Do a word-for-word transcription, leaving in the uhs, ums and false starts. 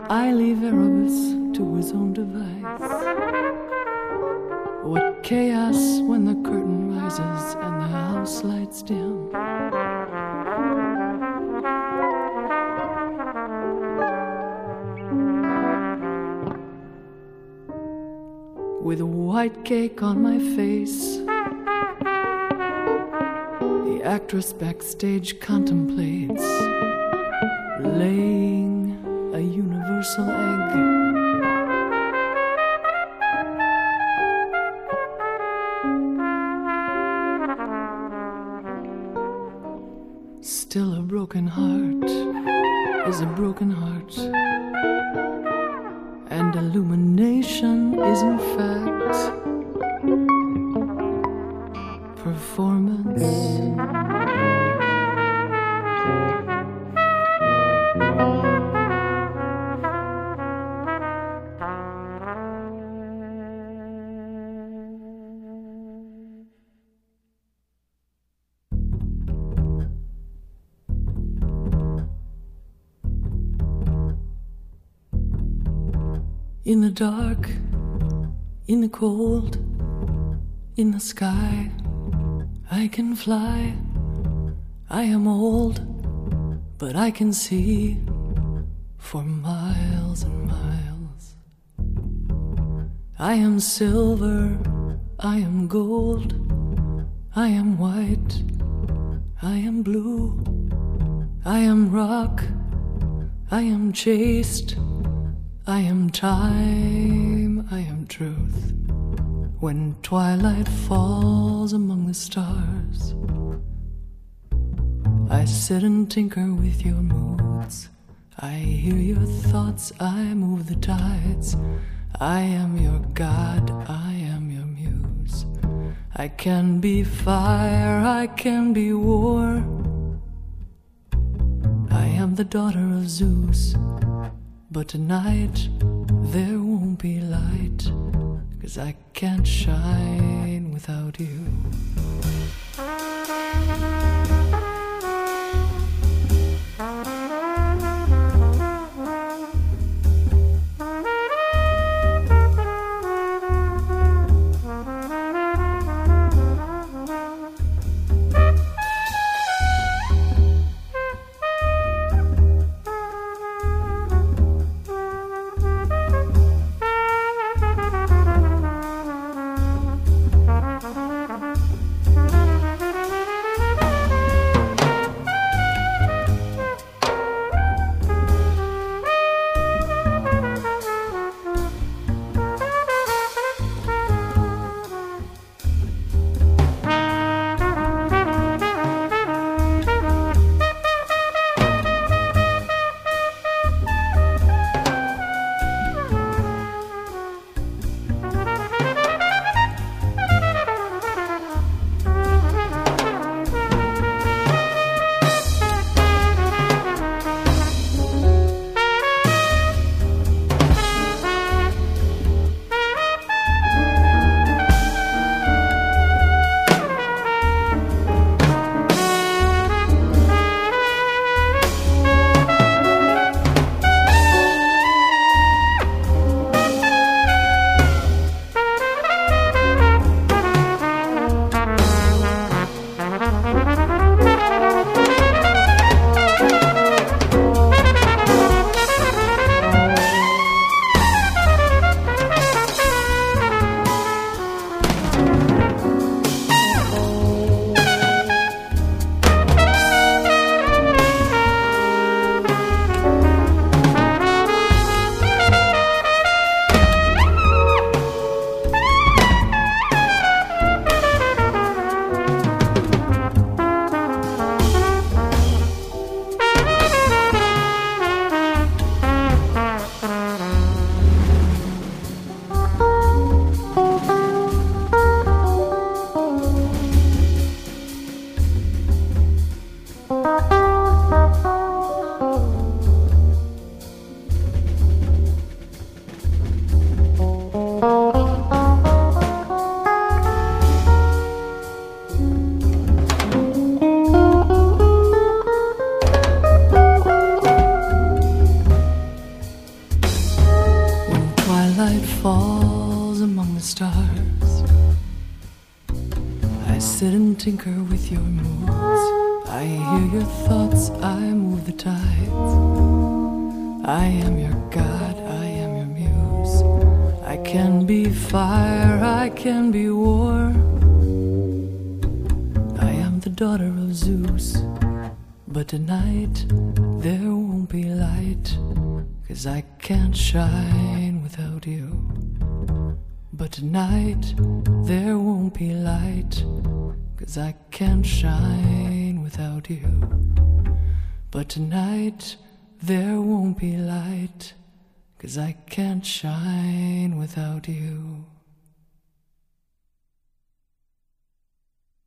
I leave Erebus to his own device. What chaos when the curtain rises and the house lights dim. With a white cake on my face, the actress backstage contemplates laying a universal egg. Still a broken heart is a broken heart, and illumination is in fact performance. In the dark, in the cold, in the sky, I can fly. I am old, but I can see for miles and miles. I am silver, I am gold, I am white, I am blue, I am rock, I am chaste, I am time, I am truth. When twilight falls among the stars, I sit and tinker with your moods. I hear your thoughts, I move the tides. I am your God, I am your muse. I can be fire, I can be war. I am the daughter of Zeus. But tonight there won't be light, 'cause I can't shine without you. falls among the stars. I sit and tinker with your moods. I hear your thoughts, I move the tides. I am your God, I am your muse. I can be fire, I can be war. I am the daughter of Zeus. But tonight there won't be light, 'cause I can't shine without you. But tonight there won't be light, 'cause I can't shine without you. But tonight there won't be light, 'cause I can't shine without you.